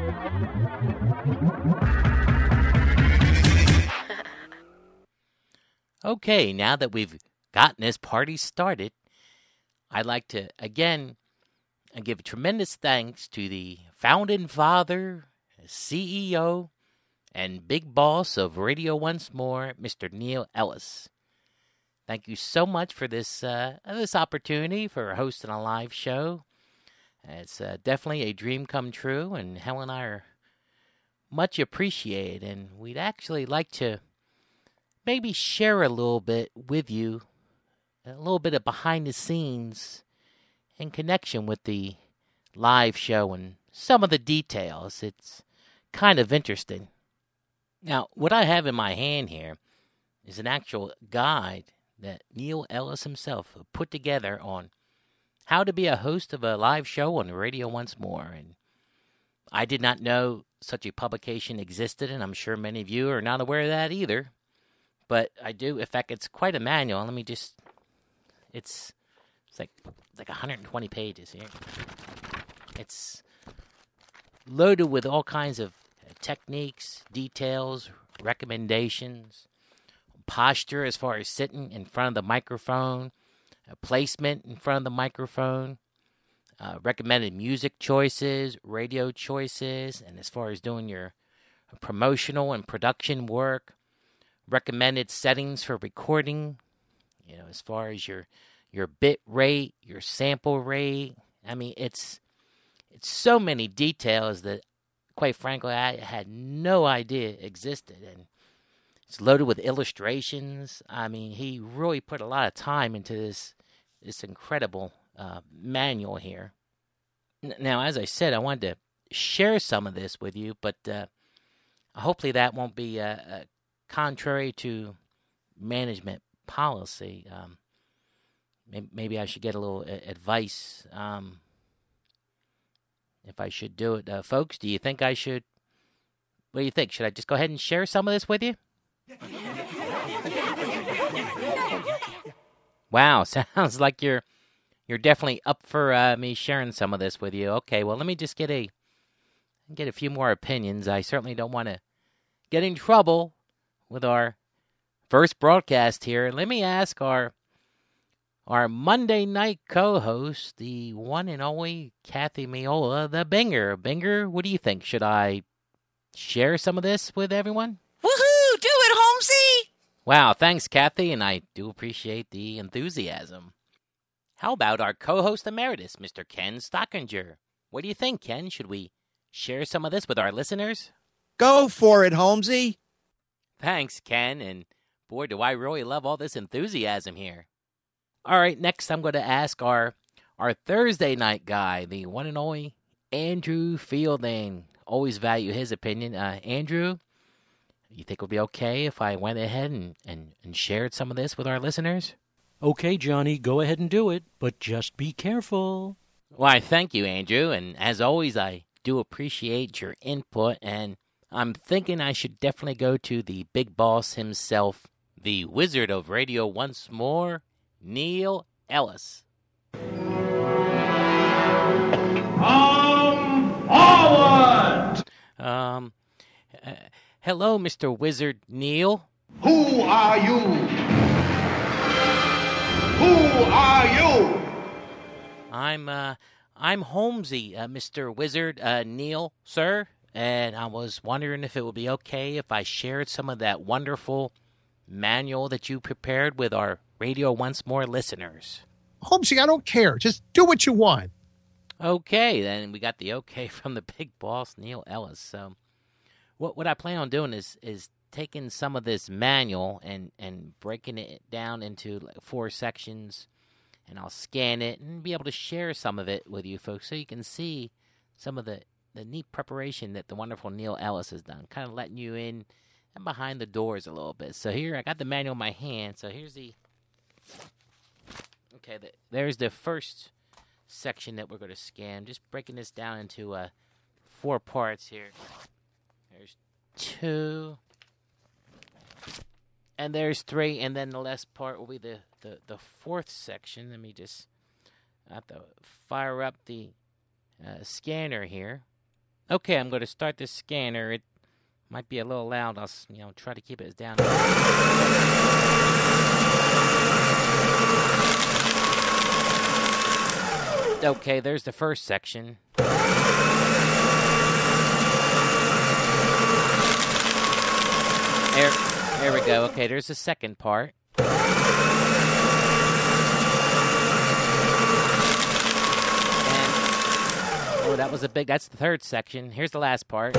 Okay, now that we've gotten this party started, I'd like to again give tremendous thanks to the founding father, CEO, and big boss of Radio Once More, Mr. Neil Ellis. Thank you so much for this opportunity for hosting a live show. It's definitely a dream come true, and Helen and I are much appreciated, and we'd actually like to maybe share a little bit with you, a little bit of behind the scenes in connection with the live show and some of the details. It's kind of interesting. Now, what I have in my hand here is an actual guide that Neil Ellis himself put together on how to be a host of a live show on Radio Once More. And I did not know such a publication existed, and I'm sure many of you are not aware of that either. But I do. In fact, it's quite a manual. Let me just. It's like 120 pages here. It's loaded with all kinds of techniques, details, recommendations, posture as far as sitting in front of the microphone, placement in front of the microphone, recommended music choices, radio choices, and as far as doing your promotional and production work, recommended settings for recording, as far as your bit rate, your sample rate. I mean, it's so many details that, quite frankly, I had no idea existed. And it's loaded with illustrations. I mean, he really put a lot of time into this incredible manual here. Now, as I said, I wanted to share some of this with you, but hopefully that won't be contrary to management policy. Maybe I should get a little advice if I should do it. Folks, do you think I should? What do you think? Should I just go ahead and share some of this with you? Wow, sounds like you're definitely up for me sharing some of this with you. Okay, well, let me just get a few more opinions. I certainly don't want to get in trouble with our first broadcast here. Let me ask our Monday night co-host, the one and only Kathy Miola, the Binger. Binger, what do you think? Should I share some of this with everyone? Woohoo! Do it, Holmesy! Wow, thanks, Kathy, and I do appreciate the enthusiasm. How about our co-host emeritus, Mr. Ken Stockinger? What do you think, Ken? Should we share some of this with our listeners? Go for it, Holmesy. Thanks, Ken, and boy, do I really love all this enthusiasm here. All right, next I'm going to ask our Thursday night guy, the one and only Andrew Fielding. Always value his opinion. Andrew, you think it would be okay if I went ahead and shared some of this with our listeners? Okay, Johnny, go ahead and do it, but just be careful. Why, thank you, Andrew, and as always, I do appreciate your input, and I'm thinking I should definitely go to the big boss himself, the wizard of radio once more, Neil Ellis. Forward! Hello, Mr. Wizard Neil. Who are you? Who are you? I'm Holmesy, Mr. Wizard Neil, sir, and I was wondering if it would be okay if I shared some of that wonderful manual that you prepared with our Radio Once More listeners. Holmesy, I don't care. Just do what you want. Okay, then we got the okay from the big boss, Neil Ellis. So what I plan on doing is taking some of this manual and breaking it down into like 4 sections, and I'll scan it and be able to share some of it with you folks so you can see some of the neat preparation that the wonderful Neil Ellis has done, kind of letting you in and behind the doors a little bit. So here, I got the manual in my hand. So here's there's the first section that we're going to scan. Just breaking this down into 4 parts here. There's 2, and there's 3, and then the last part will be the 4th section. Let me just have to fire up the scanner here. Okay, I'm going to start the scanner. It might be a little loud. I'll try to keep it down. Okay, there's the first section. There we go. Okay, there's the second part. That was that's the third section. Here's the last part.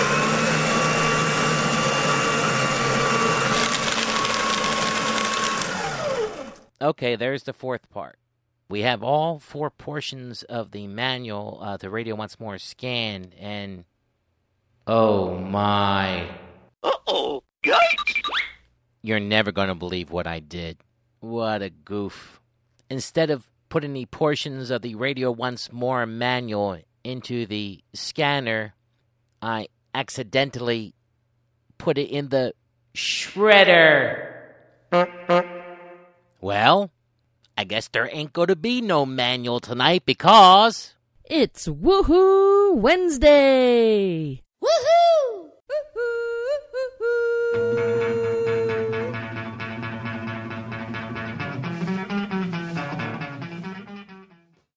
Okay, there's the fourth part. We have all 4 portions of the manual, the Radio Once More scanned, and oh my. Uh-oh, yikes! You're never going to believe what I did. What a goof. Instead of putting the portions of the Radio Once More manual into the scanner, I accidentally put it in the shredder. Well, I guess there ain't gonna be no manual tonight because it's Woohoo Wednesday!